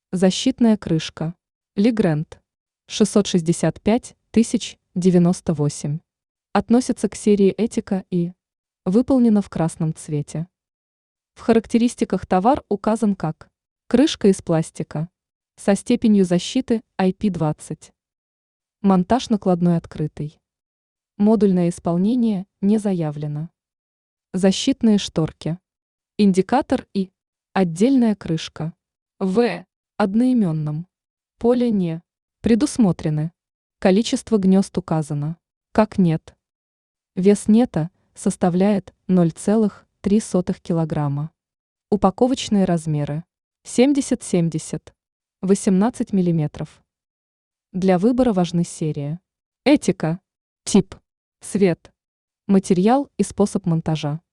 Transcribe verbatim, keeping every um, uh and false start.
Защитная крышка. Лигрэнд. шестьсот шестьдесят пять тысяч девяносто восемь. Относится к серии Этика и выполнена в красном цвете. В характеристиках товар указан как крышка из пластика со степенью защиты ай пи двадцать. Монтаж накладной открытый. Модульное исполнение не заявлено. Защитные шторки. Индикатор и отдельная крышка. В одноименном поле не предусмотрены. Количество гнезд указано как нет. Вес нета составляет ноль целых три сотых килограмма. Упаковочные размеры семьдесят семьдесят, восемнадцать миллиметров. Для выбора важны серия, этика, тип, цвет, материал и способ монтажа.